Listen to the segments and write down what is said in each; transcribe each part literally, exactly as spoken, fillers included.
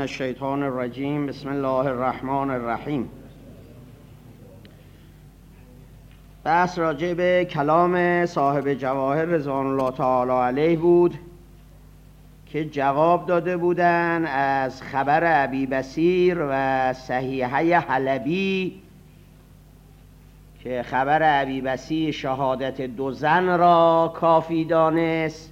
الشیطان الرجیم. بسم الله الرحمن الرحیم. بحث راجع به کلام صاحب جواهر رضوان الله تعالی علیه بود که جواب داده بودن از خبر ابی بصیر و صحیحه حلبی که خبر ابی بصیر شهادت دو زن را کافی دانست،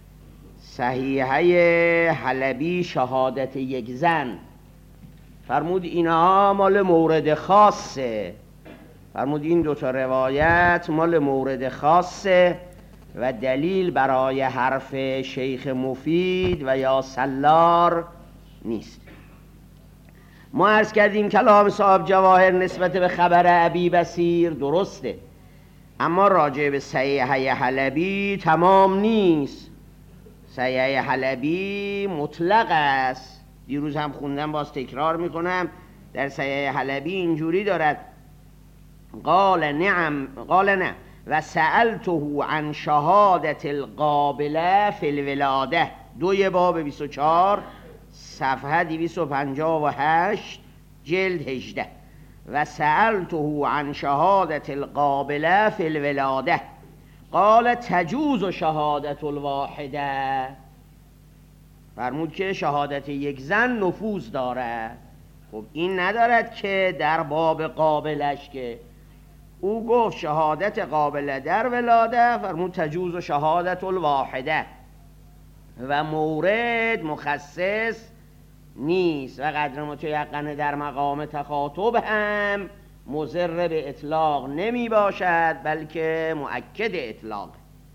صحیحه حلبی شهادت یک زن. فرمود اینها مال مورد خاصه، فرمود این دوتا روایت مال مورد خاصه و دلیل برای حرف شیخ مفید و یا سلار نیست. ما عرض کردیم کلام صاحب جواهر نسبت به خبر ابی بصیر درسته، اما راجع به صحیحه حلبی تمام نیست. صحیحه حلبی مطلق است. دیروز هم خوندم، باز تکرار میکنم. در صحیحه حلبی اینجوری دارد: قال نعم قال نه و سألته عن شهادت القابله فی الولاده، دوی باب بیست و چهار صفحه دویست و پنجاه و هشت جلد هجده. و سألته عن شهادت القابله فی الولاده قال تجوز شهادت الواحده. فرمود که شهادت یک زن نفوذ دارد. خب این ندارد که در باب قابلش، که او گفت شهادت قابله در ولاده، فرمود تجوز شهادت الواحده و مورد مخصص نیست و قدر متیقن در مقام تخاطب هم مضر به اطلاق نمی باشد، بلکه مؤکد اطلاق.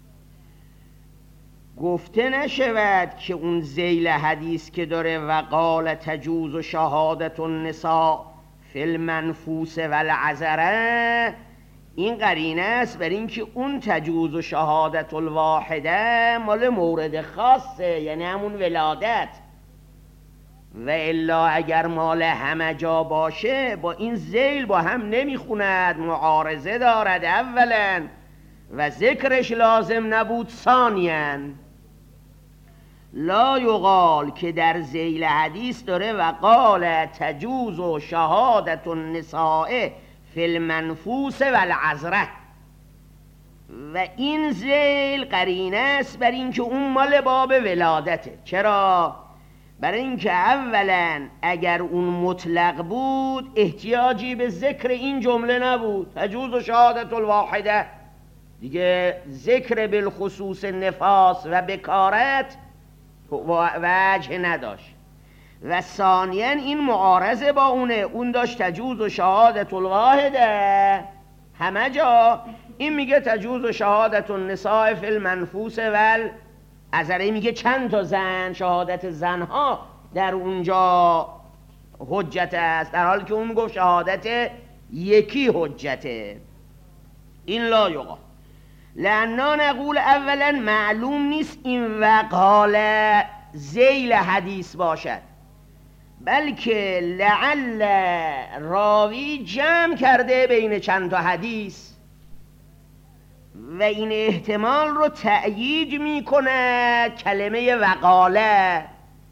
گفته نشود که اون ذیل حدیث که داره و قال تجوز و شهادت النساء فی المنفوس و العذره، این قرینه است بر این که اون تجوز و شهادت الواحده مال مورد خاصه، یعنی همون ولادت، و الا اگر مال همه جا باشه با این ذیل با هم نمیخوند، معارضه دارد اولا و ذکرش لازم نبود ثانیاً. لا یقال که در ذیل حدیث داره و قال تجوز و شهادت النساء فی المنفوس و العذره، و این ذیل قرینه است بر این که اون مال باب ولادته. چرا؟ برای اینکه اولا اگر اون مطلق بود احتیاجی به ذکر این جمله نبود، تجوز و شهادت الواحده، دیگه ذکر بالخصوص نفاس و بکارت وجه نداشت. و ثانیا این معارضه با اونه، اون داشت تجوز و شهادت الواحده همه جا، این میگه تجوز و شهادت النساء فی المنفوس و العذره، میگه چند تا زن، شهادت زنها در اونجا حجت است، در حالی که اون گفت شهادت یکی حجته. این لا یقال. لأننا نقول اولا معلوم نیست این وقال ذیل حدیث باشد، بلکه لعل راوی جمع کرده بین چند تا حدیث و این احتمال رو تأیید می کند کلمه وقاله.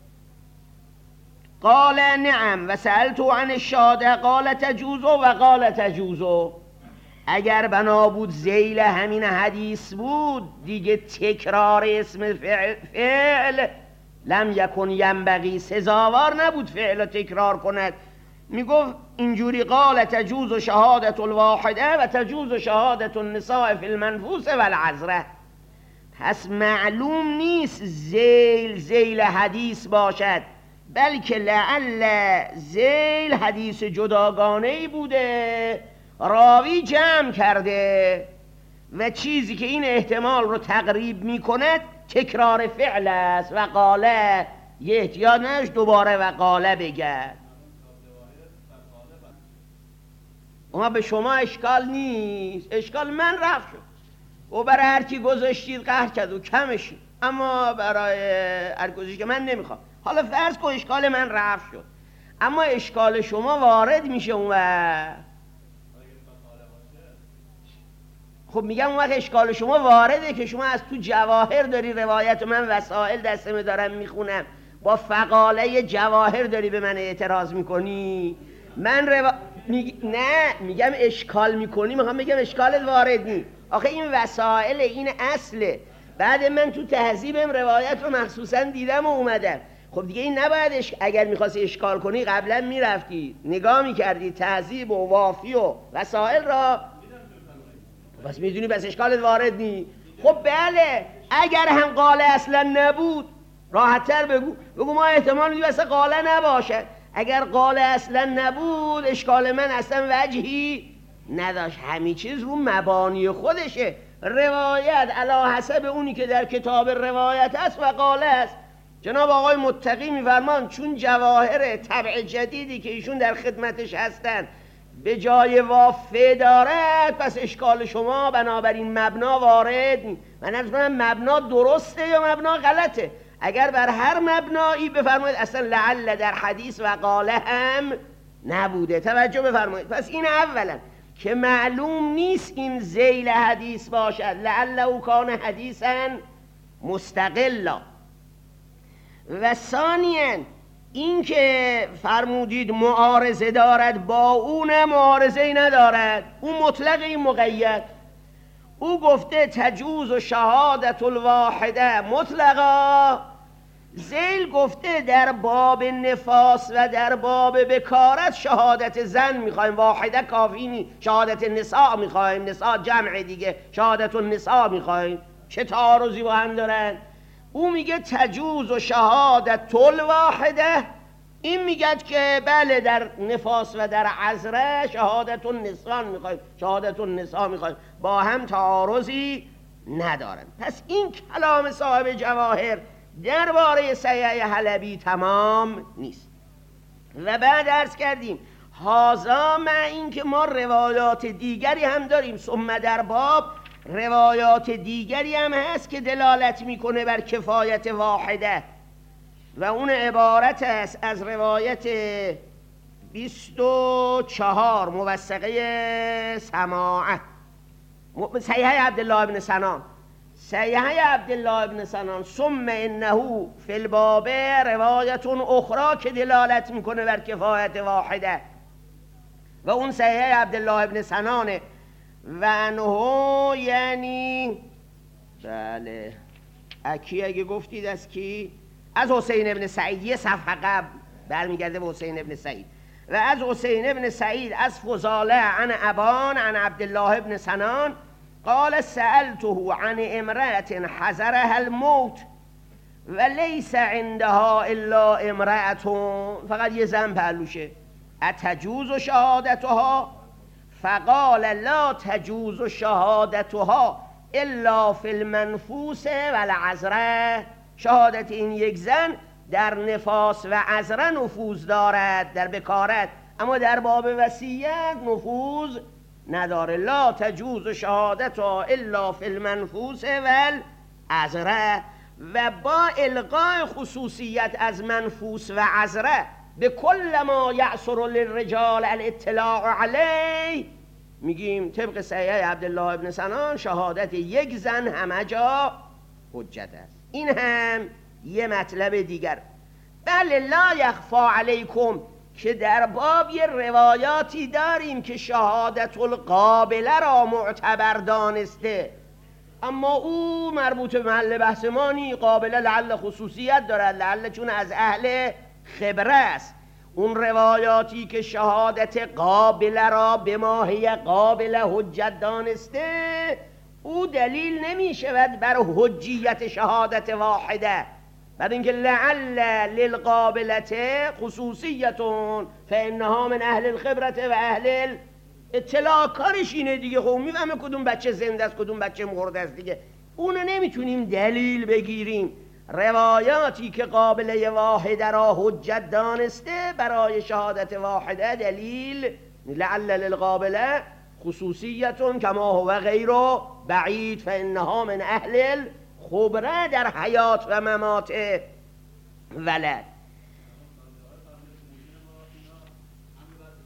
قال نعم و سألتو عن الشهاده قال تجوزو و قال تجوزو. اگر بنا بود ذیل همین حدیث بود دیگه تکرار اسم فعل, فعل لم یکن ینبغی، سزاوار نبود فعل تکرار کند. میگفت اینجوری قال تجوز و شهادت الواحده و تجوز و شهادت النساء فی المنفوس و العذره. پس معلوم نیست ذیل ذیل حدیث باشد، بلکه لعل ذیل حدیث جداگانه‌ای بوده، راوی جمع کرده و چیزی که این احتمال رو تقریب میکند تکرار فعل است. و قاله یه احتیاج نداشت دوباره و قاله بگه. اما به شما اشکال نیست، اشکال من رفت شد و برای هر کی گذاشتید قهر کرد و کمشی، اما برای هر گذاشتی که من نمیخوام. حالا فرض کن اشکال من رفت شد، اما اشکال شما وارد میشه اون وقت. خب میگم اون وقت اشکال شما وارده که شما از تو جواهر داری روایت من وسائل دستمه دارم میخونم، با فقاله جواهر داری به من اعتراض میکنی؟ من روا... می... نه میگم اشکال میکنی، میخوام بگم اشکالت وارد نی. آخه این وسائل، این اصله. بعد من تو تهذیبم روایت رو مخصوصا دیدم و اومدم. خب دیگه این نباید اش... اگر میخواستی اشکال کنی قبلا میرفتی نگاه میکردی تهذیب و وافی و وسائل را، بس میدونی بس اشکالت وارد نی. خب بله، اگر هم قاله اصلا نبود راحت‌تر بگو، بگو ما احتمال میدیم اصلا قاله نباشد. اگر قاله اصلا نبود اشکال من اصلا وجهی نداشت. همین چیز رو مبانی خودشه. روایت علی حسب اونی که در کتاب روایت است و قاله است. جناب آقای متقی میفرمان چون جواهر طبع جدیدی که ایشون در خدمتش هستن به جای وافه دارد، پس اشکال شما بنابراین مبنا وارد. من از کنم مبنا درسته یا مبنا غلطه. اگر بر هر مبنایی بفرمایید اصلا لعل در حدیث و قاله هم نبوده، توجه بفرمایید. پس این اولا که معلوم نیست این ذیل حدیث باشد، لعل او کان حدیثا مستقلا. و ثانیاً این که فرمودید معارضه دارد با اون، معارضه ای ندارد، او مطلق این مقید. او گفته تجوز و شهادت الواحده مطلقا. ذیل گفته در باب نفاس و در باب بکارت شهادت زن میخوایم، واحده کافی نی، شهادت نساء میخوایم، نساء جمع دیگه، شهادت النساء میخوایم. چه تعارضی با هم دارن؟ او میگه تجوز و شهادت الواحده، این میگه که بله در نفاس و در عذره شهادت النساء میخوایم، شهادت النساء میخوایم، با هم تعارضی ندارن. پس این کلام صاحب جواهر درباره صحیح حلبی تمام نیست. و بعد عرض کردیم هازا مع این که ما روایات دیگری هم داریم، ثم در باب روایات دیگری هم هست که دلالت میکنه بر کفایت واحده و اون عبارت است از روایت بیست و چهار موثقه سماعه صحیح عبدالله بن سنان، صحیح عبدالله بن سنان. ثم انه فی الباب روایت اخرى که دلالت میکنه بر کفایت واحده و اون صحیح عبدالله بن سنانه. و انه یعنی بله اکی اگه گفتید از کی؟ از حسین ابن سعید، یه صفحه قبل برمیگرده به حسین ابن سعید. و از حسین ابن سعید از فضاله عن ابان عن عبدالله ابن سنان قال سألته عن امرأة حضرها الموت و لیس عندها الا امرأة، فقط یه زن پهلوشه، اتجوز شهادتها؟ فقال لا تجوز شهادتها الا فی المنفوس و العذره. شهادت این یک زن در نفاس و عذره نفوذ دارد، در بکارت، اما در باب وصیت نفوذ نداره. لا تجوز شهادتها الا فی المنفوس و العذره. و با الغاء خصوصیت از منفوس و عذره به کل ما یعصر للرجال الاطلاع علیه، میگیم طبق صحیح عبدالله ابن سنان شهادت یک زن همه جا حجت است. این هم یه مطلب دیگر. بله لا یخفا علیکم که در باب یه روایاتی داریم که شهادت القابله را معتبر دانسته، اما او مربوط به محل بحث ما نی. قابله لعل خصوصیت دارد، لعل چون از اهل خبره است. اون روایاتی که شهادت قابله را به ماهی قابله حجت دانسته، او دلیل نمی شود بر حجیت شهادت واحده، بعد اینکه لعل للقابلت خصوصیتون فانها من اهل الخبرت و اهل اطلاع. کارش اینه دیگه، خب میفهمه کدوم بچه زنده است کدوم بچه مرده است دیگه. اونو نمیتونیم دلیل بگیریم. روایاتی که قابله واحده را حجت دانسته برای شهادت واحده دلیل لعل للقابله خصوصیتون کما هو غیر بعید فانها من اهل الخبره در حیات و ممات ولد.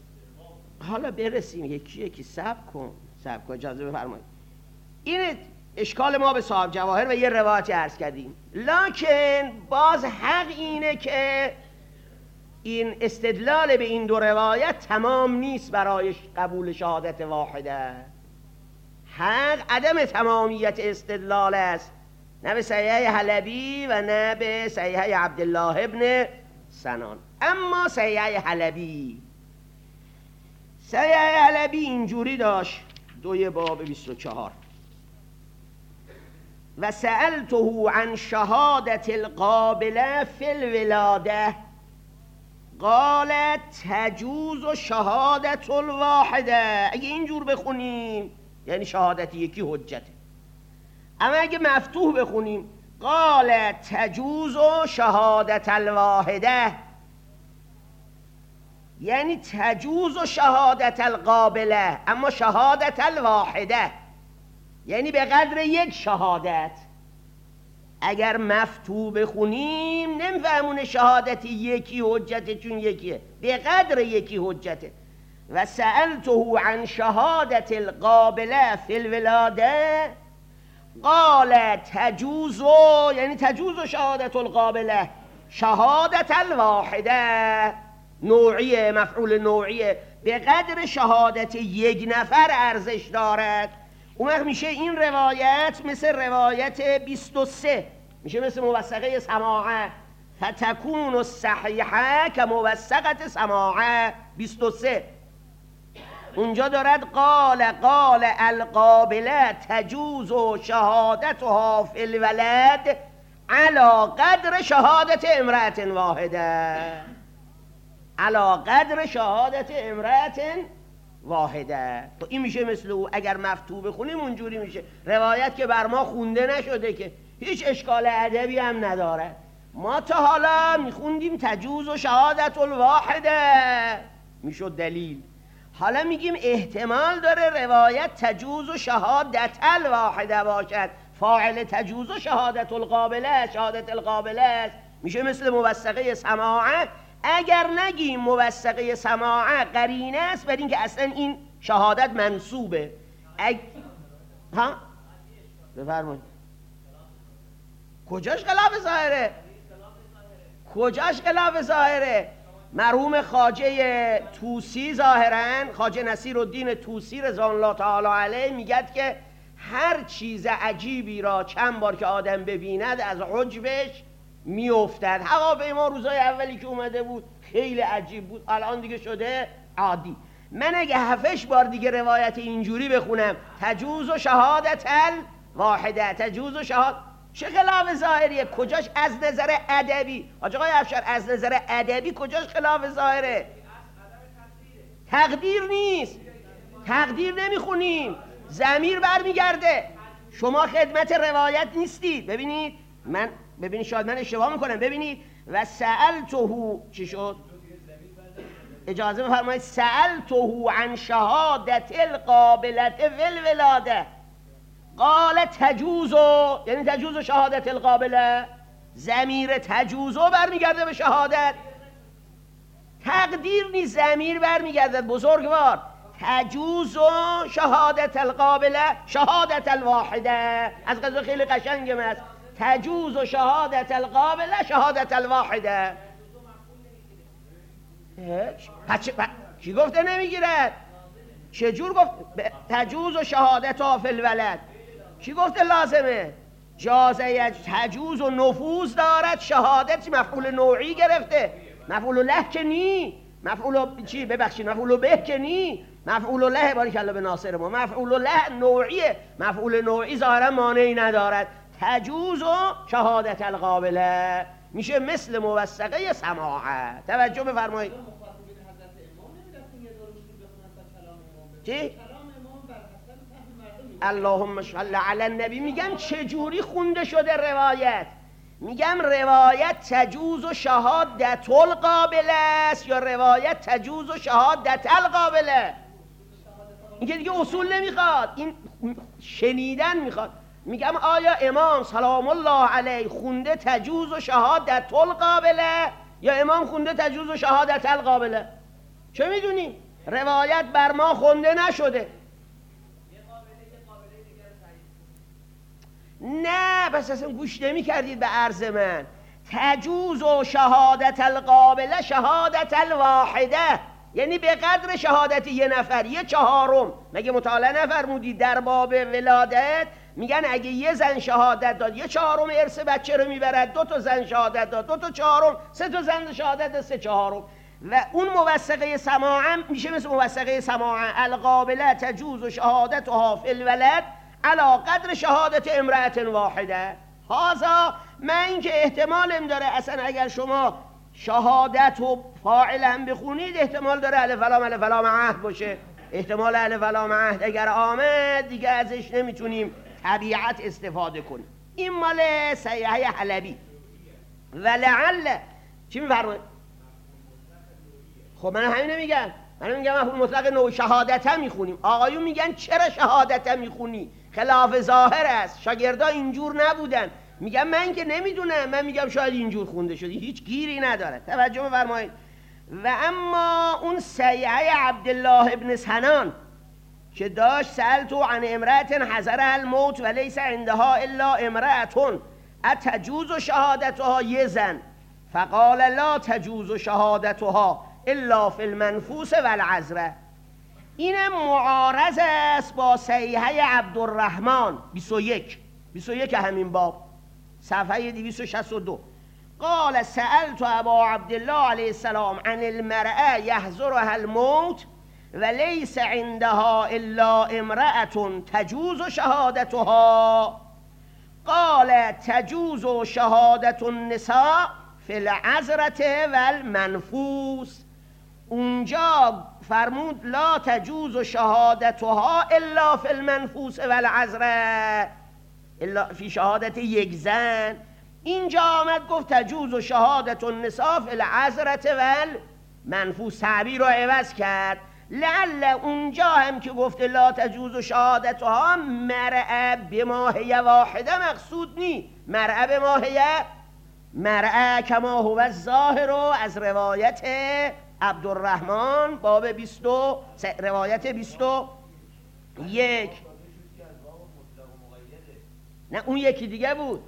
حالا برسیم یکی یکی. صبر کن صبر کن اجازه بفرمایید. این اشکال ما به صاحب جواهر و یه روایتی عرض کردیم. لکن باز حق اینه که این استدلال به این دو روایت تمام نیست برای قبول شهادت واحده. حق عدم تمامیت استدلال است، نه به صحیح حلبی و نه به صحیح عبدالله ابن سنان. اما صحیح حلبی صحیح حلبی اینجوری داشت، دوی باب بیست و چهار: و سألته عن شهادت القابله فی الولاده قالت تجوز شهادت الواحده. اگه اینجور بخونیم یعنی شهادت یکی حجته، اما اگه مفتوح بخونیم قالت تجوز شهادت الواحده یعنی تجوز شهادت القابله اما شهادت الواحده یعنی به قدر یک شهادت. اگر مفتوح بخونیم نمیفهمونه شهادت یکی حجته، چون یکیه، به قدر یکی حجته. و سألته عن شهادت القابله فی الولاده قال تجوز یعنی تجوز شهادت القابله شهادت الواحده، نوعیه، مفعول نوعیه، به قدر شهادت یک نفر ارزش دارد. اون وقت میشه این روایت مثل روایت بیست و سه، میشه مثل موثقه سماعه، فتکون الصحیحه که موثقت سماعه بیست و سه. اونجا دارد قال قال القابله تجوز شهادتها فی الولد علی قدر شهادت امرأة واحده، علی قدر شهادت امرأة واحده. تو این میشه مثل او. اگر مفتوح بخونیم اونجوری میشه. روایت که بر ما خونده نشده که هیچ اشکال ادبی هم نداره. ما تا حالا میخوندیم تجوز و شهادت الواحده میشد دلیل. حالا میگیم احتمال داره روایت تجوز و شهادت الواحده باشد، فاعل تجوز و شهادت القابله شهادت القابله است، میشه مثل موثقه سماعه. اگر نگیم موثقه سماعه قرینه است بر اینکه اصلا این شهادت منصوبه. اگ... ها؟ بفرمایید. کجاش خلاف ظاهره؟ کجاش خلاف ظاهره؟ مرحوم خواجه طوسی ظاهرا، خواجه نصیرالدین طوسی رضوان الله تعالی علیه میگد که هر چیز عجیبی را چند بار که آدم ببیند از عجبش میافتد. هواپیما روزای اولی که اومده بود خیلی عجیب بود، الان دیگه شده عادی. من اگه هفتش بار دیگه روایت اینجوری بخونم تجوز و شهادت الواحده تجوز و شهادت، چه خلاف ظاهریه؟ کجاش از نظر ادبی؟ آقا آقای افشار از نظر ادبی کجاش خلاف ظاهره؟ تقدیر نیست، تقدیر نمیخونیم، ضمیر برمیگرده. شما خدمت روایت نیستید. ببینید من ببینید شاید من اشتباه میکنم. ببینید و سألته چی شد؟ اجازه بفرمایید. سألته عن شهادت القابلة فی الولاده قال تجوز یعنی تجوز شهادت القابله، ضمیر تجوز برمیگرده به شهادت، تقدیر نیست، ضمیر برمیگرده. بزرگوار تجوز شهادت القابله شهادت الواحده، از قضا خیلی قشنگم است. تجوز شهادت القابله شهادت الواحده. پس چی گفته نمیگیرد؟ چجور گفت تجوز شهادت ها فی الولد؟ چی گفته لازمه؟ جازه تجوز و نفوذ دارد شهادت. مفعول نوعی گرفته، مفعول له که نی، مفعول چی ببخشید مفعول به که نی، مفعول له بارک الله به ناصر ما، مفعول له نوعیه، مفعول نوعی ظاهرا مانعی ندارد. تجوز و شهادت القابله میشه مثل موثقه سماعه. توجه بفرمایید. چی؟ اللهم صل علی النبی. میگم چجوری خونده شده روایت؟ میگم روایت تجوز و شهادت القابله است یا روایت تجوز و شهادت القابله؟ این که دیگه اصول نمیخواد، این شنیدن میخواد. میگم آیا امام سلام الله علیه خونده تجوز و شهادت القابله یا امام خونده تجوز و شهادت القابله؟ چه میدونی؟ روایت بر ما خونده نشده. نه بس اصلا گوش نمی کردید به عرض من. تجوز و شهادت القابله شهادت الواحده، یعنی به قدر شهادت یه نفر یه چهارم. مگه مطالعه نفرمودید در باب ولادت میگن اگه یه زن شهادت داد یه چهارم ارث بچه رو میبرد، دو تا زن شهادت داد دو تا چهارم، سه تا زن شهادت داد سه چهارم. و اون موثقه سماع میشه مثل موثقه سماع القابله تجوز و شهادتها فی الولد علی قدر شهادت امرأة واحده. هذا من اینکه احتمال هم داره اصلا اگر شما شهادت و فاعل هم بخونید احتمال داره الف لام الف لام عهد باشه. احتمال الف لام عهد اگر آمد دیگه ازش نمیتونیم طبیعت استفاده کنیم. این مال صحیحه حلبی. ولعل چی میفرمایید؟ خب من همین میگم، من میگم مفهوم مطلق نو شهادت هم میخونیم. آقایون میگن چرا شهادت هم میخونی؟ خلاف ظاهر است، شاگردا اینجور نبودن. میگم من که نمیدونم، من میگم شاید اینجور خونده شده، هیچ گیری نداره. توجه بفرمایید. و اما اون سیعه عبدالله ابن سنان که داشت سألت عن امرأة حضرها الموت و لیس عندها الا امرأة اتجوز شهادتها یه زن، فقال لا تجوز شهادتها الا فی المنفوس و العذره. این معارض است با صحیحه عبدالرحمن بیست و یک بیست و یک همین باب صفحه دویست و شصت و دو. قال سألت ابا عبدالله علیه السلام عن المرأة یحضرها الموت و لیس عندها الا امرأة تجوز شهادتها. قال تجوز شهادت النساء فی العذرة و المنفوس. اونجا فرمود لا تجوز شهادتها الا فی المنفوس و العذرة، الا فی شهادت یک زن. اینجا آمد گفت تجوز شهادت النساء فی العذرة و المنفوس، تعبیر رو عوض کرد. لعل اونجا هم که گفت لا تجوز شهادتها مرأة بماهیه واحده مقصود نی، مرأة بماهیه مرأة کما هو الظاهر از روایت عبدالرحمن باب بیست روایت بیست و یک. نه اون یکی دیگه بود.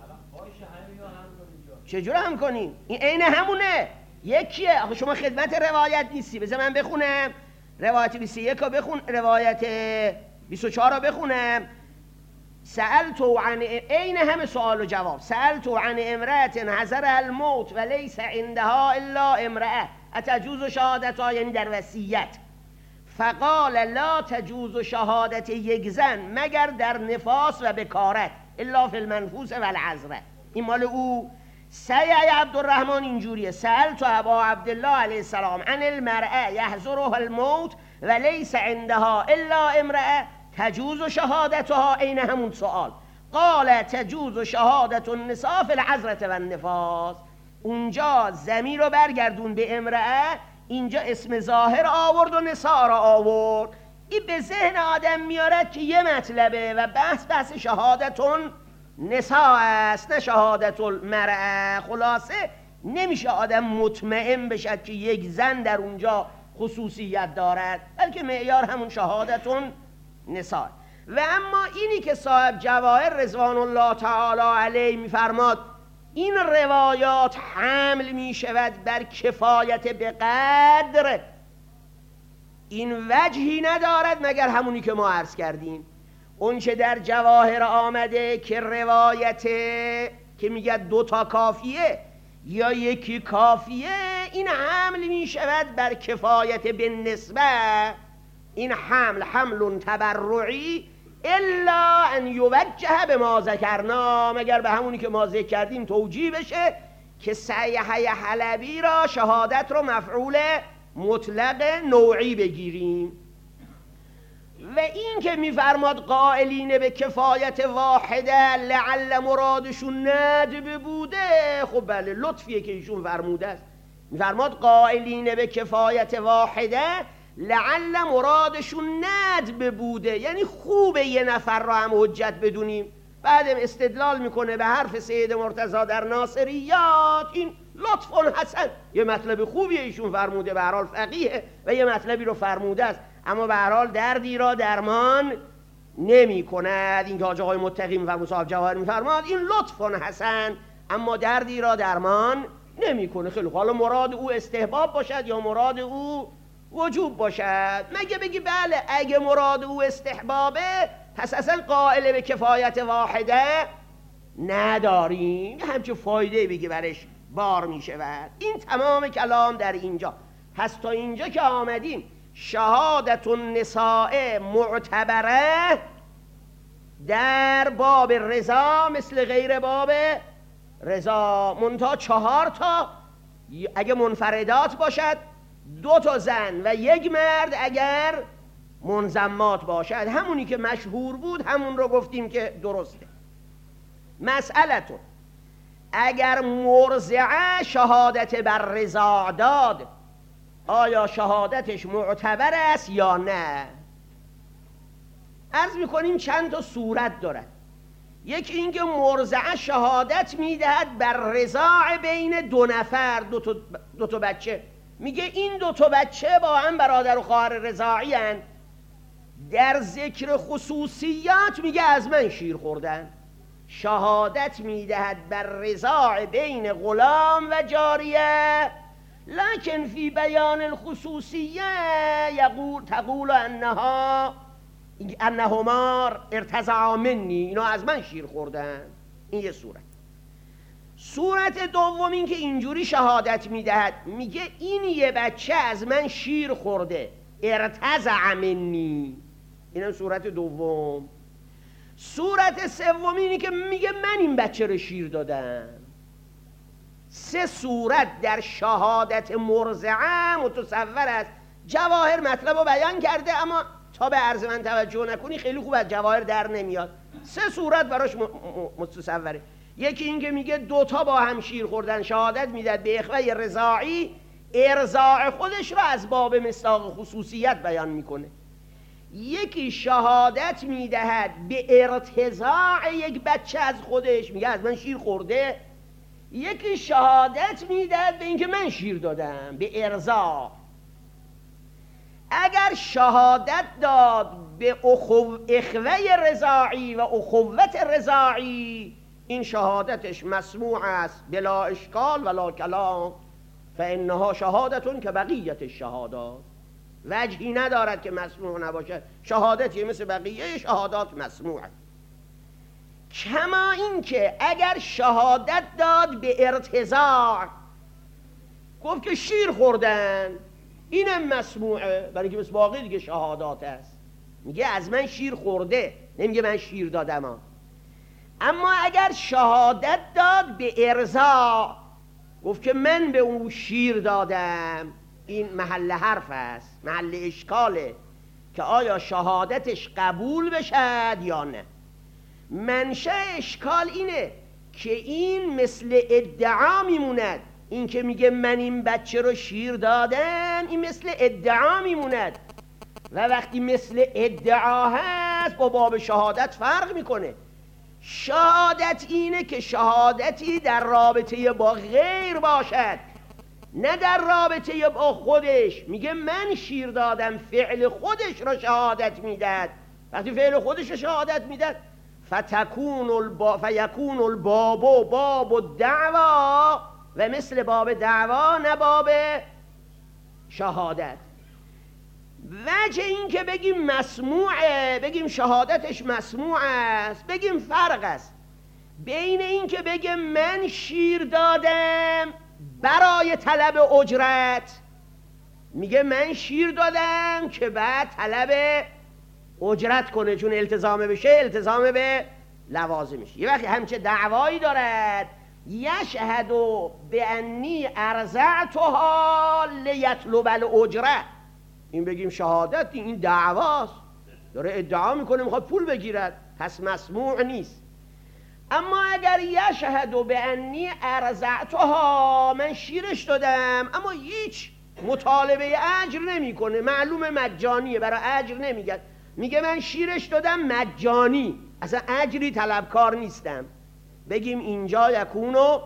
چجور هم کنیم؟ این عین همونه، یکیه. آخه شما خدمت روایت نیستی. بذار من بخونم روایت بیست و یک رو بخون، روایت بیست و چهار رو بخونم. سألت عن عین همه سوال و جواب. سألت عن امرأة حضرها الموت و لیس عندها الا امرأة اتجوز شهادتها، یعنی در وصیت. فقال لا تجوز شهادت یک زن مگر در نفاس و بکارت الا فی المنفوس و العذره. این مال او. سیعی عبدالرحمن اینجوریه سألت ابا عبدالله علیه السلام عن المرأة یحضرها الموت و لیس عندها الا امرأة تجوز شهادتها، عین همون سوال. قال تجوز شهادت النساء فی العذرة و النفاس. اونجا ضمیر رو برگردون به امرأة، اینجا اسم ظاهر آورد و نساء را آورد. این به ذهن آدم میارد که یه مطلبه و بحث بحث شهادتون نساء است نه شهادت المرأة. خلاصه نمیشه آدم مطمئن بشد که یک زن در اونجا خصوصیت دارد، بلکه معیار همون شهادتون نساء. و اما اینی که صاحب جواهر رضوان الله تعالی علیه میفرماد این روایات حمل می شود بر کفایت به قدر، این وجهی ندارد مگر همونی که ما عرض کردیم. اون چه در جواهر آمده که روایت که میگه دو تا کافیه یا یکی کافیه، این حمل می شود بر کفایت به نسبه. این حمل حمل تبرعی الا ان یوجه به ما ذکرنا، مگر به همونی که ما ذکر کردیم توجیه بشه که صحیحه حلبی را شهادت رو مفعول مطلق نوعی بگیریم. و این که میفرماد قائلین به کفایت واحده لعل مرادشون ندب بوده، خب بله لطفیه که ایشون فرموده است. میفرماد قائلین به کفایت واحده لعل مرادشون ندب بوده، یعنی خوبه یه نفر را هم حجت بدونیم. بعدم استدلال میکنه به حرف سید مرتضی در ناصریات. این لطف حسن، یه مطلب خوبی ایشون فرموده، به هر حال فقیه و یه مطلبی رو فرموده است، اما به هر حال دردی را درمان نمی کند. این که حاج آقای متقی میفرمود، صاحب جواهر میفرماد این لطف حسن، اما دردی را درمان نمی کنه. خیلی حالا مراد او استحباب باشد یا مراد او وجوب باشد. مگه بگی بله اگه مراد او استحبابه پس اصلا قائل به کفایت واحده نداریم، همچه فایده بگی برش بار می شود. این تمام کلام در اینجا. پس تا اینجا که آمدیم شهادت النساء معتبره در باب رضا مثل غیر باب رضا، منتها چهار تا اگه منفردات باشد، دو تا زن و یک مرد اگر منضمات باشد. همونی که مشهور بود همون رو گفتیم که درسته. مسئلتون اگر مرضعه شهادت بر رضا داد آیا شهادتش معتبر است یا نه؟ عرض میکنیم چند تا صورت دارد. یکی اینکه مرضعه شهادت میدهد بر رضاع بین دو نفر، دو تا, دو تا بچه، میگه این دو تا بچه با هم برادر و خواهر رضاعی هن. در ذکر خصوصیات میگه از من شیر خوردن. شهادت میدهد بر رضاع بین غلام و جاریه، لکن فی بیان الخصوصیه یقول تقول انها انهما ارتضعا منی، اینا از من شیر خوردن. این یه صورت. صورت دوم این که اینجوری شهادت میدهد، میگه این یه بچه از من شیر خورده، ارتضع منی. اینم صورت دوم. صورت سوم اینی که میگه من این بچه رو شیر دادم. سه صورت در شهادت مرضعه متصور است. جواهر مطلب رو بیان کرده، اما تا به عرض من توجه نکنی خیلی خوب از جواهر در نمیاد. سه صورت براش متصوره. یکی این که میگه دوتا با هم شیر خوردن، شهادت میداد به اخوه رضاعی، ارضاع خودش رو از باب مصداق خصوصیت بیان میکنه. یکی شهادت میدهد به ارتضاع یک بچه از خودش، میگه از من شیر خورده. یکی شهادت میدهد به اینکه من شیر دادم، به ارضاع. اگر شهادت داد به اخو... اخوه رضاعی و اخوت رضاعی، این شهادتش مسموع است بلا اشکال ولا کلام، فانها شهادتون که بقیت الشهادات. وجهی ندارد که مسموع نباشد. شهادتی مثل بقیه شهادات مسموعه. کما این که اگر شهادت داد به ارتضاع، گفت که شیر خوردن، اینم مسموعه، برای که مثل باقی دیگه شهادات است. میگه از من شیر خورده، نمیگه من شیر دادم ها. اما اگر شهادت داد به ارضاع، گفت که من به اون شیر دادم، این محل حرف است، محل اشکاله که آیا شهادتش قبول بشد یا نه. منشأ اشکال اینه که این مثل ادعا میموند. این که میگه من این بچه رو شیر دادم، این مثل ادعا میموند و وقتی مثل ادعا هست با باب شهادت فرق میکنه. شهادت اینه که شهادتی در رابطه با غیر باشد، نه در رابطه با خودش. میگه من شیر دادم، فعل خودش را شهادت میداد. وقتی فعل خودش را شهادت میداد، فتکون البا فیکون الباب باب الدعوا، و مثل باب دعوا نه باب شهادت. وجه این که بگیم مسموعه، بگیم شهادتش مسموع است، بگیم فرق است بین این که بگه من شیر دادم برای طلب اجرت، میگه من شیر دادم که بعد طلب اجرت کنه، چون التزام بشه التزام به لوازمش. یه وقتی همچه دعوایی دارد، یشهد بانی ارضعتها لیطلب الاجره، این بگیم شهادت، این دعواست، داره ادعا میکنه میخواد پول بگیرد، پس مسموع نیست. اما اگر یشهد بانی ارضعتها، من شیرش دادم اما هیچ مطالبه اجر نمیکنه، معلومه مجانیه، برای اجر نمیگه، میگه من شیرش دادم مجانی، اصلا اجری طلبکار نیستم، بگیم اینجا یکونو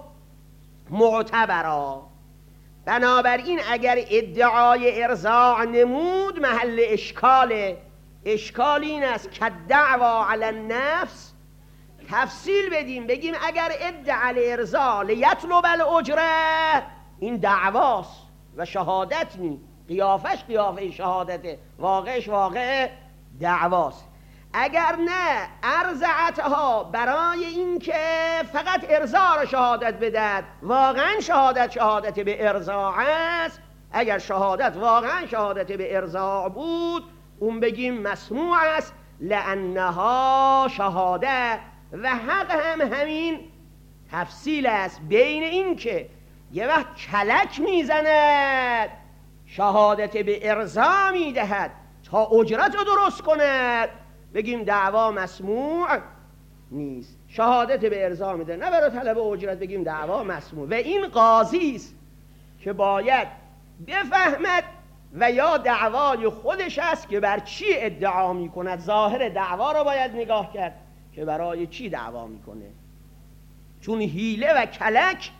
معتبرا. بنابراین اگر ادعای ارضاع نمود محل اشکاله، اشکال این است که دعوا علی النفس تفصیل بدیم، بگیم اگر ادعا الارضاء لیطلب الاجره، این دعواست و شهادت نی، قیافش قیافه شهادته، واقعش واقع دعواست. اگر نه ارزعتها برای این که فقط ارضاء را شهادت بدهد، واقعا شهادت شهادت به ارضاء است، اگر شهادت واقعا شهادت به ارضاء بود اون بگیم مسموع است، لانها شهاده. و حق هم همین تفصیل است بین این که یه وقت کلک میزند شهادت به ارضاء میدهد تا اجرت رو درست کند، بگیم دعوا مسموع نیست. شهادت به ارضاء میده نه برای طلب اجرت، بگیم دعوا مسموع. و این قاضی است که باید بفهمد و یا دعوای خودش است که بر چی ادعا میکند، ظاهر دعوا رو باید نگاه کرد که برای چی دعوا میکنه، چون حیله و کلک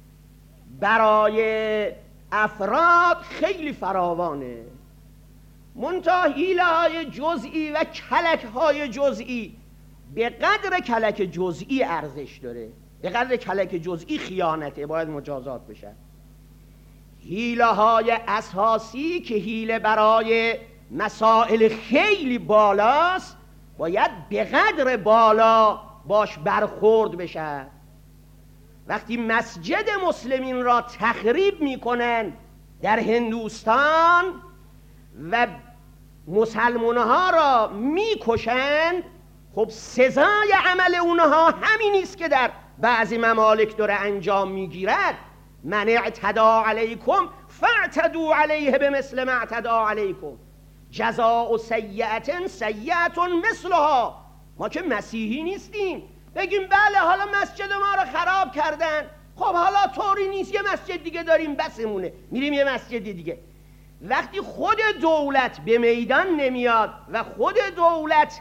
برای افراد خیلی فراوانه. منتها حیله های جزئی و کلک های جزئی به قدر کلک جزئی ارزش داره، به قدر کلک جزئی خیانته، باید مجازات بشه. حیله های اساسی که حیله برای مسائل خیلی بالاست باید به قدر بالا باش برخورد بشه. وقتی مسجد مسلمین را تخریب میکنن در هندوستان و مسلمانها را میکشند، خب سزای عمل اونها همین است که در بعضی ممالک داره انجام میگیرد. من اعتدى علیکم فاعتدوا علیه بمثل ما اعتدى علیکم، جزاء سیئة سیئة مثلها. ما که مسیحی نیستیم بگیم بله حالا مسجد ما رو خراب کردن، خب حالا طوری نیست یه مسجد دیگه داریم بسمونه، میریم یه مسجد دیگه. وقتی خود دولت به میدان نمیاد و خود دولت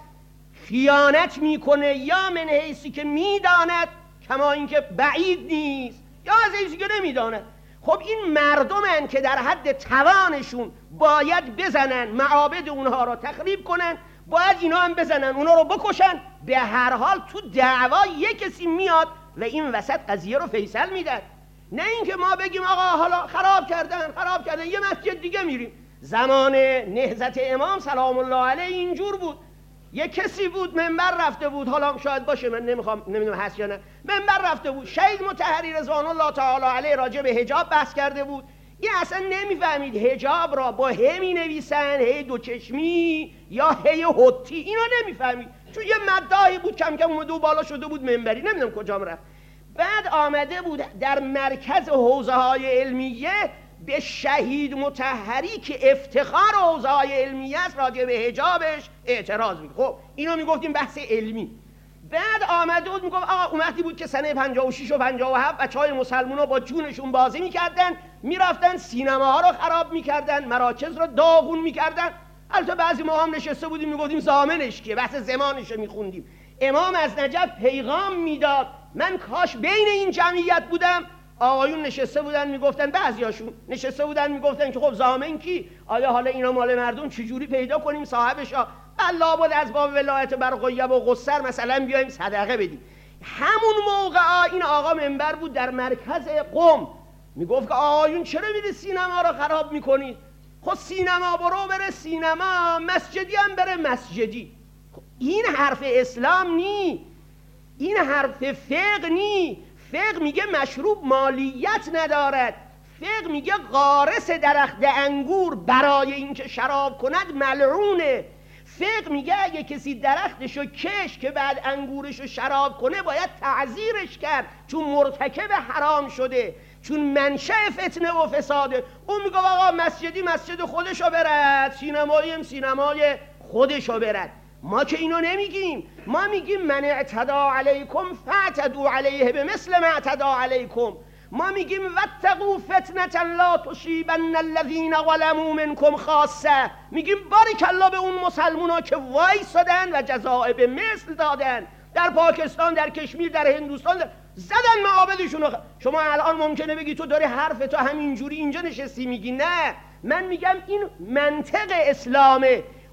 خیانت میکنه، یا من حیثی که میداند کما اینکه بعید نیست، یا از حیثی که نمیداند، خب این مردمن که در حد توانشون باید بزنن معابد اونها رو تخریب کنن، باید اینا هم بزنن اونا رو بکشن. به هر حال تو دعوا یک کسی میاد و این وسط قضیه رو فیصل میدن، نه اینکه ما بگیم آقا حالا خراب کردن خراب کردن یه مسجد دیگه میریم. زمان نهضت امام سلام الله علیه اینجور بود، یه کسی بود منبر رفته بود، حالا شاید باشه من نمیخوام نمیدونم هست یا نه، منبر رفته بود شهید مطهری رضوان الله تعالی علیه راجع به حجاب بحث کرده بود. این اصلا نمیفهمید حجاب را با ه می نویسن، هی دو چشمی یا هی حتی، اینا نمیفهمید چون یه مداحی بود کم کم اومده و بالا شده بود منبری، نمیدونم کجا رفت. بعد آمده بود در مرکز حوزه های علمیه به شهید مطهری که افتخار حوزه های علمیه است راجع به حجابش اعتراض می‌کرد. خب اینو میگفتیم بحث علمی. بعد آمده بود میگفت آقا اون وقتی بود که سنه پنجاه و شش و پنجاه و هفت بچهای مسلمونا با جونشون بازی میکردن، میرفتن سینماها رو خراب میکردن، مراکز رو داغون میکردن. البته بعضی ما هم نشسته بودیم میگفتیم زامنش کیه، بحث زمانش رو میخوندیم. امام از نجف پیغام میداد، من کاش بین این جمعیت بودم. آقایون نشسته بودن میگفتن، بعضیاشون نشسته بودن میگفتن که خب زامن کی؟ آیا حالا اینا مال مردم چجوری پیدا کنیم صاحبشا؟ الله بود از باب ولایت بر غیب و قصر مثلا بیایم صدقه بدیم. همون موقع این آقا منبر بود در مرکز قم، میگفت که آقایون چرا میری سینما رو خراب میکنید؟ خب سینما برو بره سینما، مسجدی هم بره مسجدی. این حرف اسلام نی، این حرف فقه نی. فقه میگه مشروب مالیت ندارد، فقه میگه غارس درخت انگور برای اینکه شراب کند ملعونه. فقه میگه اگه کسی درختشو کش که بعد انگورشو شراب کنه باید تعزیرش کرد چون مرتکب حرام شده، چون منشأ فتنه و فساده. اون میگه آقا مسجدی مسجد خودشو برد، سینمایی هم سینمای خودشو برد. ما که اینو نمیگیم، ما میگیم من اعتدى علیکم فاعتدوا علیه بمثل ما اعتدى علیکم. ما میگیم واتقوا فتنة لا تصیبن الذین ظلموا منکم خاصه. میگیم بارک الله به اون مسلمونا که وایسادن و جزاء به مثل دادن. در پاکستان، در کشمیر، در هندوستان در... زدن معابدشون. شما الان ممکنه بگی تو داری حرف تو همینجوری اینجا نشستی میگی، نه، من میگم این منطق اسلامه.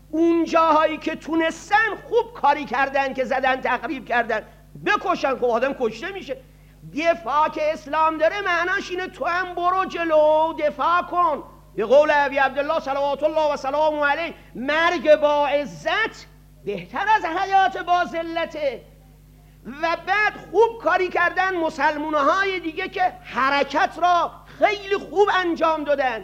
اون جاهایی که تونستن خوب کاری کردن که زدن تخریب کردن، بکشن. خب آدم کشته میشه. دفاع که اسلام داره معناش اینه تو هم برو جلو دفاع کن. به قول ابی عبدالله صلوات الله و سلام علیه، مرگ با عزت بهتر از حیات با ذلته. و بعد خوب کاری کردن مسلمان‌های دیگه که حرکت را خیلی خوب انجام دادن.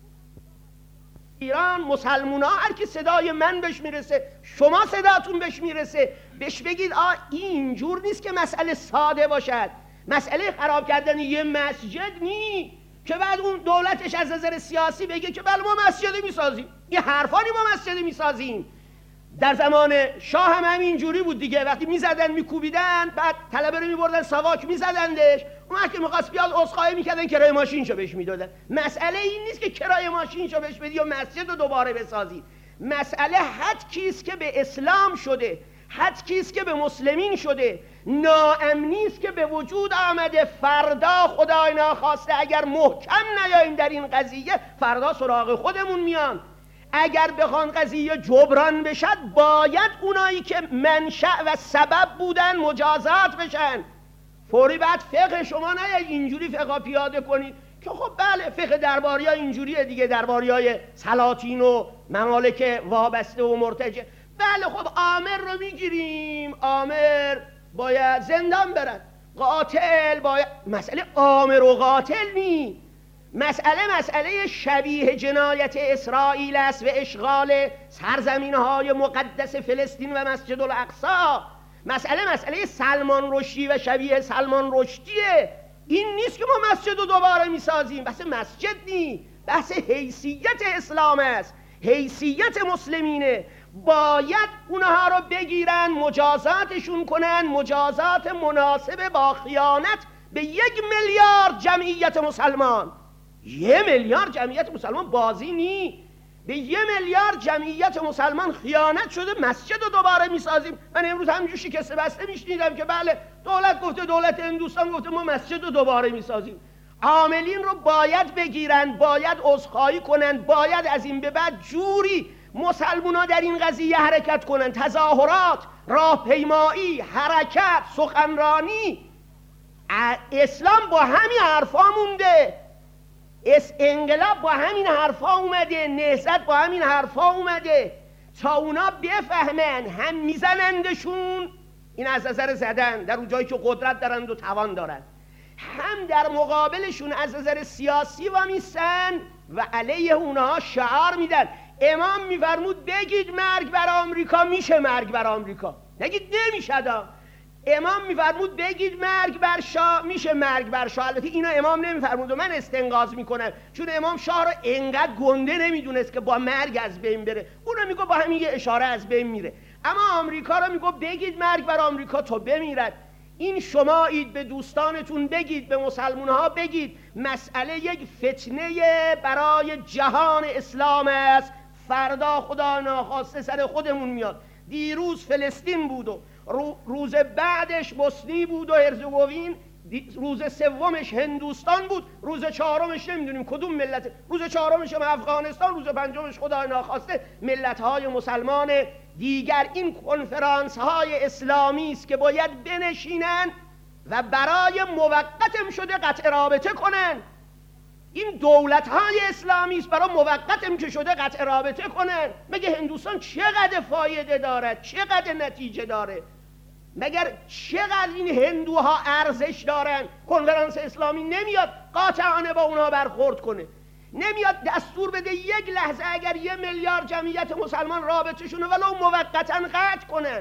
ایران مسلمونا هر کی صدای من بهش میرسه، شما صداتون بهش میرسه، بهش بگید آ اینجور نیست که مسئله ساده باشد. مسئله خراب کردن یه مسجد نی که بعد اون دولتش از نظر سیاسی بگه که بله ما مسجد میسازیم. این حرفانی ما مسجد میسازیم. در زمان شاه هم همین جوری بود دیگه. وقتی میزدن میکوبیدن، بعد طلبه رو میبردن ساواک میزدندش، اون وقت که میخواست بیاد عذرخواهی میکردن کرایه ماشینشو بهش میدادن. مسئله این نیست که کرایه ماشینشو بهش بدی یا مسجد رو دوباره بسازی. مسئله حد کیست که به اسلام شده، حد کیست که به مسلمین شده، ناامنی است که به وجود آمده. فردا خدای ناخواسته اگر محکم نیاییم در این قضیه، فردا سراغ خودمون میان. اگر بخوان قضیه جبران بشد، باید اونایی که منشأ و سبب بودن مجازات بشن. فوری بعد فقه شما نه اینجوری فقه پیاده کنید که خب بله فقه درباری ها اینجوریه دیگه، درباری های سلاطین و ممالک وابسته و مرتجع. بله خب آمر رو میگیریم، آمر باید زندان برد، قاتل باید. مسئله آمر و قاتل نی، مسئله مسئله شبیه جنایت اسرائیل است و اشغال سرزمین‌های مقدس فلسطین و مسجد الاقصی. مسئله مسئله سلمان رشدی و شبیه سلمان رشدیه. این نیست که ما مسجد رو دوباره میسازیم. بحث مسجد نی، بحث حیثیت اسلام است، حیثیت مسلمینه. باید اونها رو بگیرن، مجازاتشون کنن، مجازات مناسب با خیانت به یک میلیارد جمعیت مسلمان. یه میلیارد جمعیت مسلمان بازی نی. به یه میلیارد جمعیت مسلمان خیانت شده، مسجد رو دوباره میسازیم. من امروز همینجور شکسته بسته میشنیدم که بله دولت گفته، دولت هندوستان گفته ما مسجد رو دوباره میسازیم. عاملین رو باید بگیرن، باید عذرخواهی کنن، باید از این به بعد جوری مسلمونا در این قضیه حرکت کنن. تظاهرات، راهپیمایی، حرکت، سخنرانی. اسلام با همین حرفا مونده، اس انقلاب با همین حرفا اومده، نهضت با همین حرفا اومده، تا اونا بفهمن هم میزنندشون، این از نظر زدن در اون جایی که قدرت دارند و توان دارند، هم در مقابلشون از نظر سیاسی و میسن و علیه اونها شعار میدن. امام میفرمود بگید مرگ بر آمریکا، میشه مرگ بر آمریکا، نگید نمیشد. امام میفرمود بگید مرگ بر شاه، میشه مرگ بر شاه. البته اینا امام نمیفرمود و من استنقاض میکنم، چون امام شاه رو انقدر گنده نمیدونست که با مرگ از بین بره. اونو میگو با همین یه اشاره از بین میره. اما آمریکا رو میگو بگید مرگ بر آمریکا تا بمیرد. این شما اید به دوستانتون بگید، به مسلمان ها بگید مسئله یک فتنه برای جهان اسلام است. فردا خدا ناخواسته سر خودمون میاد. دیروز فلسطین بود و روز بعدش بوسنی بود و هرزگوین، روز سومش هندوستان بود، روز چهارمش نمیدونیم کدوم ملت، روز چهارمش هم افغانستان، روز پنجمش خدای ناخواسته ملت‌های مسلمان دیگر. این کنفرانس های اسلامی است که باید بنشینن و برای موقتم شده قطع رابطه کنن. این دولت های اسلامی است برای موقتم که شده قطع رابطه کنن. مگه هندوستان چقدر فایده دارد، چقدر نتیجه داره، مگر چقدر این هندوها ارزش دارن؟ کنفرانس اسلامی نمیاد قاطعانه با اونها برخورد کنه، نمیاد دستور بده یک لحظه اگر یه میلیارد جمعیت مسلمان رابطه‌شون ولو موقتا قطع کنن،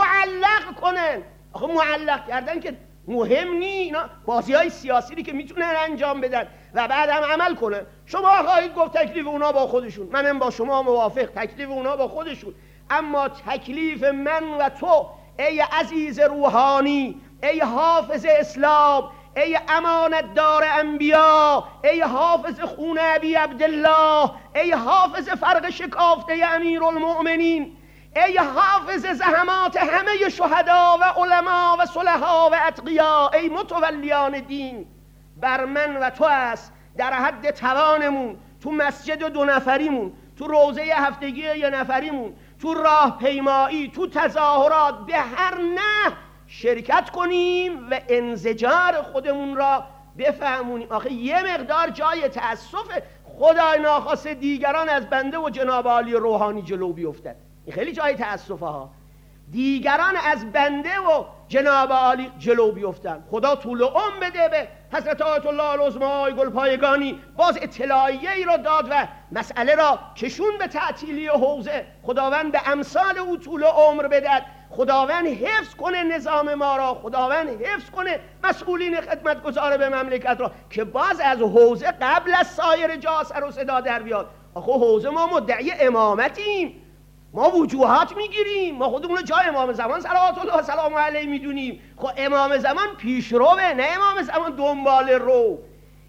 معلق کنن. آخه معلق کردن که مهم نی، اینا بازی‌های سیاسی که میتونن انجام بدن و بعد هم عمل کنن. شما خواهید گفت تکلیف اونا با خودشون، منم با شما موافق، تکلیف اونا با خودشون. اما تکلیف من و تو ای عزیز روحانی، ای حافظ اسلام، ای امانت دار انبیا، ای حافظ خون ابی عبدالله، ای حافظ فرق شکافته امیرالمؤمنین، ای حافظ زحمات همه شهدا و علما و صلحا و اتقیا، ای متولیان دین، بر من و تو است در حد توانمون، تو مسجد دو نفریمون، تو روزه هفتگی یه نفریمون، تو راهپیمایی، تو تظاهرات، به هر نه شرکت کنیم و انزجار خودمون را بفهمونیم. آخه یه مقدار جای تأسف خدای ناخواسته دیگران از بنده و جناب عالی روحانی جلو بیفتن. این خیلی جای تأسفه ها، دیگران از بنده و جناب عالی جلو بیفتن. خدا طول عمر بده به حضرت آیت الله العظمی گلپایگانی، باز اطلاعیه ای را داد و مسئله را کشون به تعطیلی حوزه. خداوند به امثال او طول عمر بدهد، خداوند حفظ کنه نظام ما را، خداوند حفظ کنه مسئولین خدمتگزار به مملکت را که باز از حوزه قبل از سایر جا سر و صدا در بیاد. آخه حوزه ما مدعی امامتیم، ما وجوهات میگیریم، ما خودمون جای امام زمان صلوات الله سلام علیه میدونیم. خب امام زمان پیشروه، نه امام زمان دنبال رو.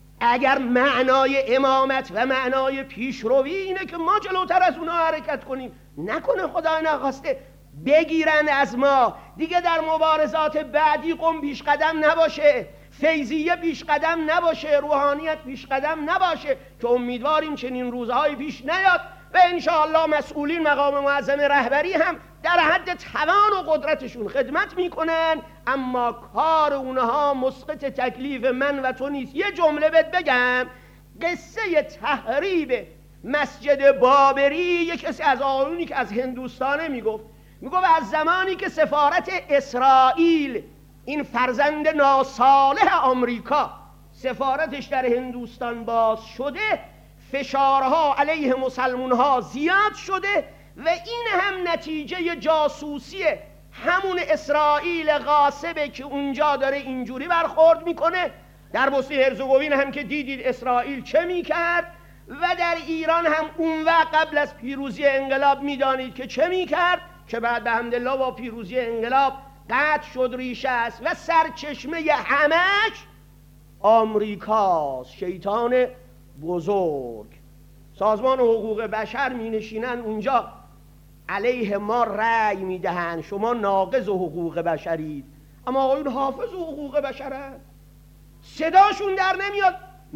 اگر معنای امامت و معنای پیشروی اینه که ما جلوتر از اونها حرکت کنیم، نکنه خدا نخواسته بگیرن از ما دیگه در مبارزات بعدی قم پیش قدم نباشه، فیضیه پیش قدم نباشه، روحانیت پیش قدم نباشه، که امیدواریم چنین روزهای پیش نیاد و انشاءالله مسئولین مقام معظم رهبری هم در حد توان و قدرتشون خدمت میکنن، اما کار اونها مسقط تکلیف من و تو نیست. یه جمله بهت بگم، قصه تحریب مسجد بابری یک کسی از آقایونی که از هندوستانه میگفت میگفت از زمانی که سفارت اسرائیل، این فرزند ناصالح آمریکا، سفارتش در هندوستان باز شده، فشارها علیه مسلمانها زیاد شده و این هم نتیجه جاسوسی همون اسرائیل غاصبه که اونجا داره اینجوری برخورد میکنه. در بوسنی هرزگوین هم که دیدید اسرائیل چه میکرد و در ایران هم اون وقت قبل از پیروزی انقلاب میدانید که چه میکرد، که بعد به حمدالله با پیروزی انقلاب قطع شد ریشه است و سرچشمه همش آمریکاست، شیطان بزرگ. سازمان حقوق بشر می نشینن اونجا علیه ما رأی می دهن، شما ناقض حقوق بشرید، اما آقایون حافظ حقوق بشرن، صداشون در نمیاد.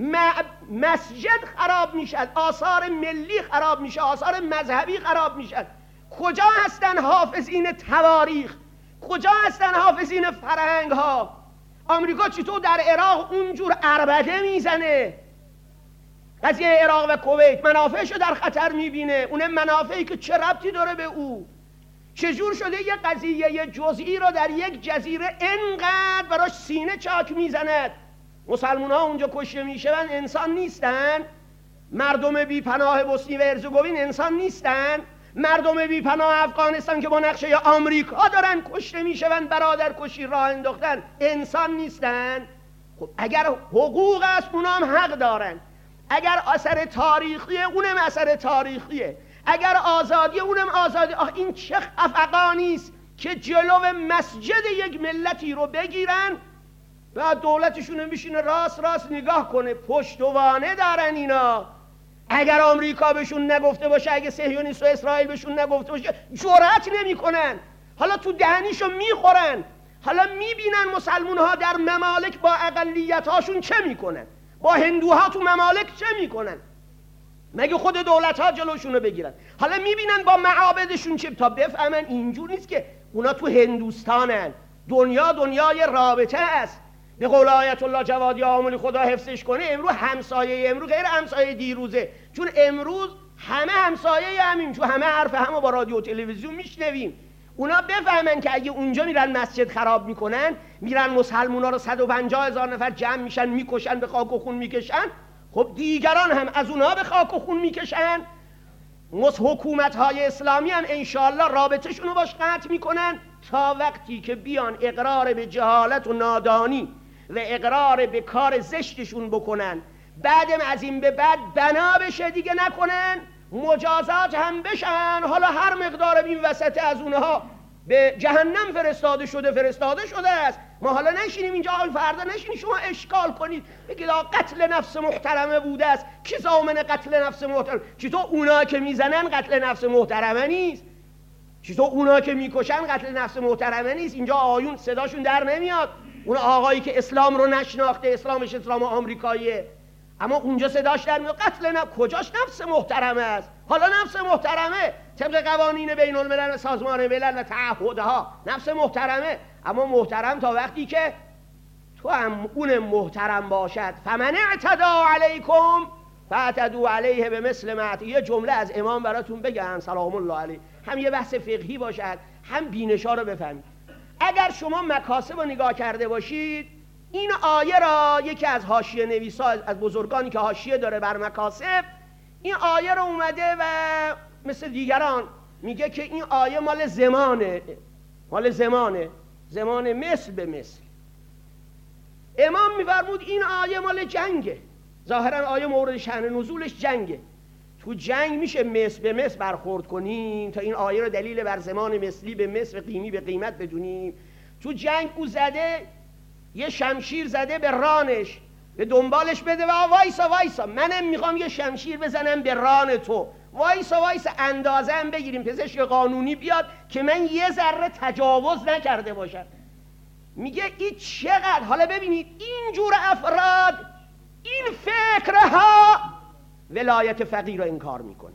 مسجد خراب میشد، آثار ملی خراب میشه، آثار مذهبی خراب میشد. کجا هستن حافظین تواریخ؟ کجا هستن حافظین فرهنگ ها؟ آمریکا چطور در عراق اونجور عربده میزنه؟ قضیه عراق و کویت منافعشو در خطر میبینه، اون منافعی که چه ربطی داره به او؟ چجور شده یه قضیه جزئی رو در یک جزیره انقدر براش سینه چاک میزند؟ مسلمان ها اونجا کشته میشن انسان نیستن؟ مردم بی پناه بوسنی و هرزگوین انسان نیستن؟ مردم بی پناه افغانستان که با نقشه آمریکا دارن کشته میشن، برادر کشی راه انداختن، انسان نیستن؟ خب اگر حقوق است اونا هم حق دارن، اگر اثر تاریخیه اونم اثر تاریخیه، اگر آزادی اونم آزادی. آخ این چه افغانی است که جلو مسجد یک ملتی رو بگیرن و دولتشون میشینه راست راست نگاه کنه. پشتوانه دارن اینا. اگر آمریکا بهشون نگفته باشه، اگه صهیونیست و اسرائیل بهشون نگفته باشه، جرأت نمیکنن. حالا تو دهنیشو میخورن. حالا میبینن مسلمون ها در ممالک با اقلیت هاشون چه میکنن، با هندوها تو ممالک چه میکنن، مگه خود دولت ها جلوشونو بگیرن؟ حالا میبینن با معابدشون چه، تا بفهمن اینجور نیست که اونا تو هندوستانن. دنیا دنیای رابطه است. به قول آیت الله جوادی آملی خدا حفظش کنه، امروز همسایه امروز غیر همسایه دیروزه، چون امروز همه همسایه همین، چون همه حرف همه با رادیو و تلویزیون میشنویم. اونا بفهمن که اگه اونجا میرن مسجد خراب میکنن، میرن مسلمونا رو صد و پنجاه هزار نفر جمع میشن میکشن، به خاک و خون میکشن، خب دیگران هم از اونها به خاک و خون میکشن. حکومت های اسلامی هم انشاءالله رابطهشون رو باش قطع میکنن تا وقتی که بیان اقرار به جهالت و نادانی و اقرار به کار زشتشون بکنن. بعدم از این به بعد بنا بشه دیگه نکنن، مجازات هم بشن. حالا هر مقدار این وسط از اونها به جهنم فرستاده شده فرستاده شده است. ما حالا نشینیم اینجا، حال فردا نشینیم شما اشکال کنید بگید قتل نفس محترمه بوده است، کی ضامن قتل نفس محترمه؟ چطور اونا که میزنن قتل نفس محترمه نیست؟ چطور اونا که میکشن قتل نفس محترمه نیست؟ اینجا آیون صداشون در نمیاد. اون آقایی که اسلام رو نشناخته، اسلامش اسلام آمریکاییه، اما اونجا صداش در میاد قتل نفس. کجاش نفس محترمه است؟ حالا نفس محترمه طبق قوانین بین الملل و سازمان ملل و تعهدها، نفس محترمه، اما محترم تا وقتی که تو هم اون محترم باشد. فمن اعتدی علیکم فاعتدوا علیه به مثل ما. یه جمله از امام براتون بگم سلام الله علیه، هم یه بحث فقهی باشد هم بینشا رو بفهمید. اگر شما مکاسب رو نگاه کرده باشید، این آیه را یکی از حاشیه نویسا از بزرگانی که حاشیه داره بر مکاسب، این آیه رو اومده و مثل دیگران میگه که این آیه مال زمانه، مال زمانه، زمان مثل به مثل. امام میفرمود این آیه مال جنگه، ظاهرا آیه مورد شأن نزولش جنگه. تو جنگ میشه مثل به مثل برخورد کنیم تا این آیه رو دلیل بر زمان مثلی به مثل قیمی به قیمت بدونیم. تو جنگ او زده، یه شمشیر زده به رانش، به دنبالش بده و وایسا وایسا منم میخوام یه شمشیر بزنم به ران تو، وایسا وایسا اندازه هم بگیریم، پزشک قانونی بیاد که من یه ذره تجاوز نکرده باشم. میگه این چقدر، حالا ببینید این جور افراد، این فکرها ولایت فقیه رو انکار میکنه.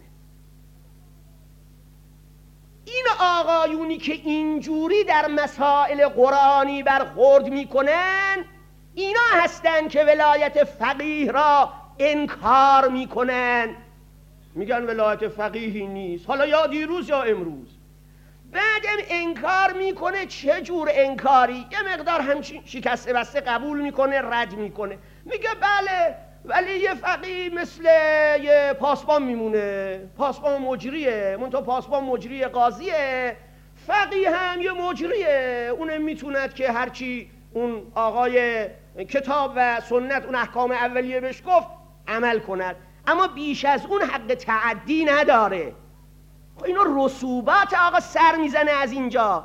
این آقایونی که اینجوری در مسائل قرآنی برخورد میکنن، اینا هستن که ولایت فقیه را انکار میکنن، میگن ولایت فقیهی نیست، حالا یا دیروز یا امروز. بعدم انکار میکنه. چه جور انکاری؟ یه مقدار همچین شکسته بسته قبول میکنه، رد میکنه، میگه بله ولی یه فقیه مثل یه پاسبان میمونه، پاسبان مجریه، منتها پاسبان مجری قاضیه، فقیه هم یه مجریه، اونم میتوند که هرچی اون آقای کتاب و سنت اون احکام اولیه بهش گفت عمل کند، اما بیش از اون حق تعدی نداره. اینو رسوبات آقا سر میزنه از اینجا،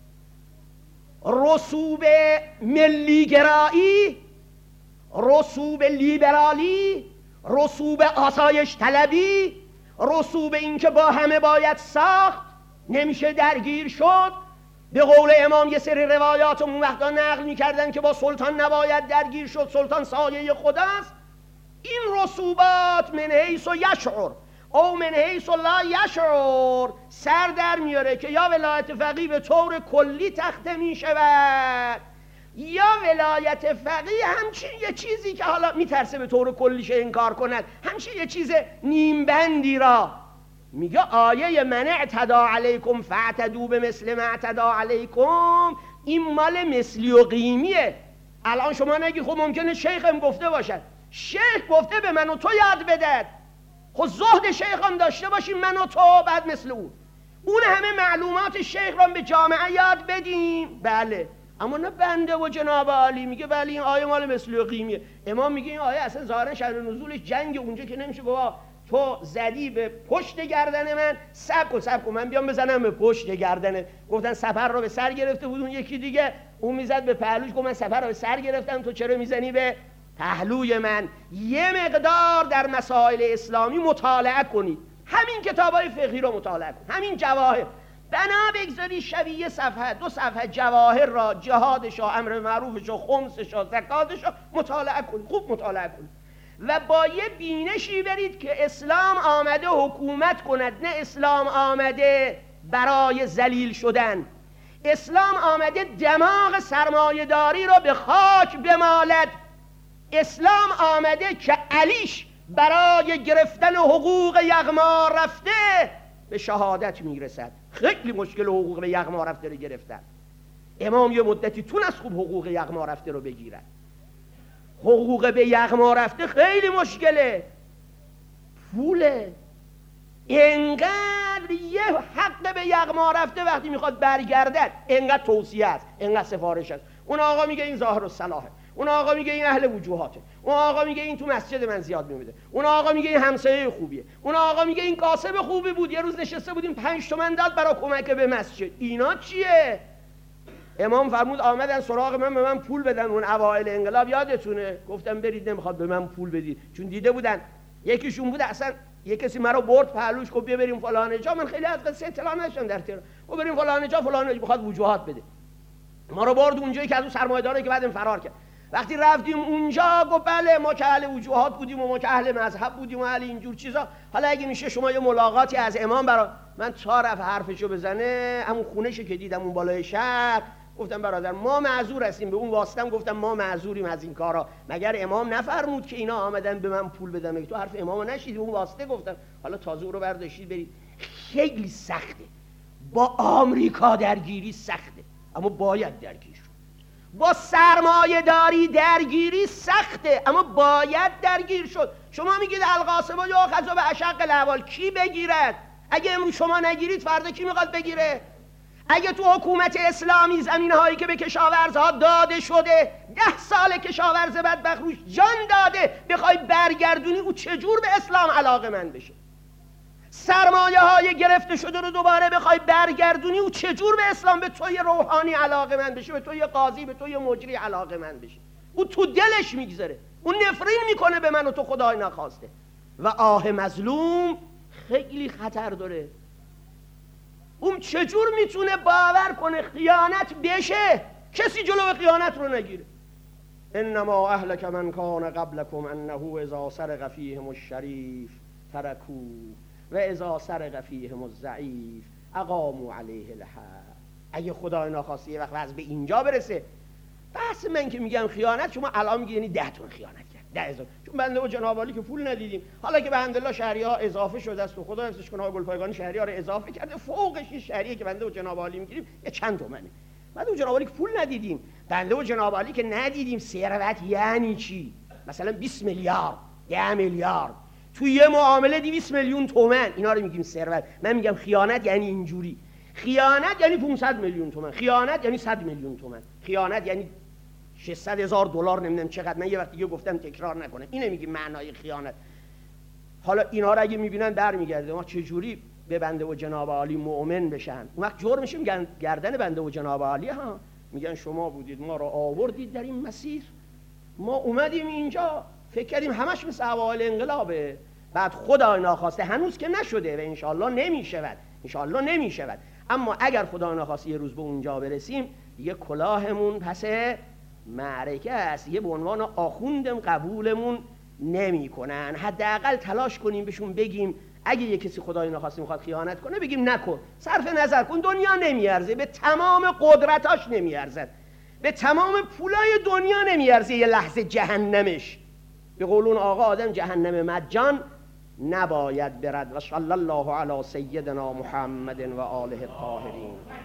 رسوب ملیگرایی، رسوب لیبرالی، رسوب آسایش طلبی، رسوب اینکه با همه باید ساخت، نمیشه درگیر شد. به قول امام یه سری روایات اون وقتا نقل میکردن که با سلطان نباید درگیر شد، سلطان سایه خداست. این رسوبات من حیث و یشعر او من حیث لا یشعر سر در میاره که یا ولایت فقیه به طور کلی تخته میشود، یا ولایت فقیه همچین یه چیزی که حالا میترسه به طور کلیش انکار کند، همچین یه چیز نیمبندی را میگه آیه من اعتدی علیکم فاعتدوا بمثل ما اعتدی علیکم، این مال مثلی و قیمیه. الان شما نگی خب ممکنه شیخم گفته باشد، شیخ گفته به من و تو یاد بدد، خب زهد شیخ هم داشته باشیم من و تو بعد مثل اون، اون همه معلومات شیخ را به جامعه یاد بدیم، بله، اما نه بنده و جناب عالی میگه بله این آیه مال مثلی و قیمیه. امام میگه این آیه اصلا ظاهرا شأن نزولش جنگ، اونجا که نمیشه بابا تو زدی به پشت گردن من، صبر کن صبر کن من بیام بزنم به پشت گردنه. گفتن سپر رو به سر گرفته بود اون یکی دیگه، اون میزد به پهلوش، گفت من سپر رو به سر گرفتم تو چرا میزنی به پهلوی من؟ یه مقدار در مسائل اسلامی مطالعه کنید، همین کتابای فقهی رو مطالعه کنید، همین جواهر، بنا بگذاری شبیه صفحه دو صفحه جواهر را، جهادش و امر معروفش و خمسش و زکاتش رو مطالعه کنید، خوب مطالعه کنید و با یه بینشی برید که اسلام آمده حکومت کند، نه اسلام آمده برای ذلیل شدن. اسلام آمده دماغ سرمایه‌داری رو به خاک بمالد. اسلام آمده که علیش برای گرفتن حقوق یغما رفته به شهادت میرسد. خیلی مشکل حقوق یغما رفته رو گرفتن. امام یه مدتی تونست خوب حقوق یغما رفته رو بگیرد. حقوق به یغما رفته خیلی مشکله، پوله، انقدر یه حق به یغما رفته وقتی میخواد برگردد انقدر توصیه است، انقدر سفارش است. اون آقا میگه این ظاهر الصلاحه، اون آقا میگه این اهل وجوهاته، اون آقا میگه این تو مسجد من زیاد میمیده، اون آقا میگه این همسایه خوبیه، اون آقا میگه این کاسب خوبی بود یه روز نشسته بودیم پنج تومن داد برای کمک به مسجد. اینا چیه؟ امام فرمود آمدن سراغ من به من پول بدن. اون اوایل انقلاب یادتونه گفتم برید نمیخواد به من پول بدید، چون دیده بودن یکیشون بود اصلا یه کسی مرا برد پهلوش گفت بیا بریم فلان جا، من خیلی از قصه اطلاع نداشتم در تهران، گفت بریم فلان جا فلان جا میخواد وجوهات بده، ما رو برد اونجایی که از اون سرمایه‌داره که بعدم فرار کرد. وقتی رفتیم اونجا گفت بله ما که اهل وجوهات بودیم و ما که اهل مذهب بودیم و اهل اینجور چیزا، حالا اگه میشه شما یه ملاقاتی از امام برا من تا رفت حرفشو بزنه، همون خونه‌شو که دیدم اون بالای شهر، گفتم برادر ما معذور هستیم. به اون واسطم گفتم ما معذوریم از این کارا، مگر امام نفرمود که اینا آمدن به من پول بدن؟ تو حرف امامو نشیدی؟ اون واسطه گفتم حالا تازه او رو برداشتید برید. خیلی سخته با آمریکا درگیری، سخته اما باید درگیر شد. با سرمایه داری درگیری سخته اما باید درگیر شد. شما میگید القاسم یا خذا به اشق الاحوال، کی بگیرد؟ اگه امروز شما نگیرید فردا کی میخواد بگیره؟ اگه تو حکومت اسلامی زمین هایی که به کشاورزها داده شده ده سال کشاورز بدبخت روش جان داده بخوای برگردونی، او چجور به اسلام علاقه من بشه؟ سرمایه های گرفته شده رو دوباره بخوای برگردونی، او چجور به اسلام، به توی روحانی علاقه من بشه، به توی قاضی، به توی مجری علاقه من بشه؟ او تو دلش میگذره، اون نفرین میکنه به من و تو خدای نخواسته. و آه مظلوم خیلی خطر داره. اون چجور میتونه باور کنه خیانت بشه؟ کسی جلو خیانت رو نگیره. انما اهلک من کان قبلکم انه اذا سرق فیهم الشریف ترکوه و اذا سرق فیهم الضعیف اقاموا علیه الحد. اگه خدای ناخواسته یه وقت وضع به اینجا برسه، بحث من که میگم خیانت، شما الان میگی یعنی ده تون خیانت کرد، ده هزار، چون بنده و جناب عالی که پول ندیدیم. حالا که به الحمدلله شهریه ها اضافه شده است و خدا حفظش کنه، گلپایگانی شهریه ها رو اضافه کرده، فوقش این شهریه که بنده و جناب عالی میگیریم یه چند تومنه. بنده و جناب عالی که پول ندیدیم، بنده و جناب عالی که ندیدیم ثروت یعنی چی؟ مثلا بیست میلیارد، ده میلیارد تو یه معامله دویست میلیون تومان، اینا رو میگیم ثروت. من میگم خیانت یعنی اینجوری. خیانت یعنی پانصد میلیون تومان، خیانت یعنی صد میلیون تومان، خیانت یعنی ششصد هزار دلار، نمیدونم چقدر. من یه وقت دیگه گفتم تکرار نکنه، اینه میگیم معنای خیانت. حالا اینا رو اگه میبینن برمیگرده ما چجوری به بنده و جناب عالی مؤمن بشن؟ اون وقت جرمش میگن گردن بنده و جناب عالی ها، میگن شما بودید ما رو آوردید در این مسیر، ما اومدیم اینجا فکر کردیم همش مثل اوایل انقلابه، بعد خدای ناخواسته هنوز که نشده و انشالله نمیشود، انشالله نمیشود، اما اگر خدای ناخواسته یه روز به اونجا برسیم دیگه کلاهمون پس معرکه است، یه به عنوان آخوندم قبولمون نمی کنن. حداقل تلاش کنیم بهشون بگیم اگه یه کسی خدای ناخواسته میخواد خیانت کنه بگیم نکن، صرف نظر کن، دنیا نمیارزه، به تمام قدرتاش نمیارزد، به تمام پولای دنیا نمیارزه یه لحظه جهنمش. به قولون آقا آدم جهنم مجان نباید برد. و صلی الله علی سیدنا محمد و آله الطاهرین.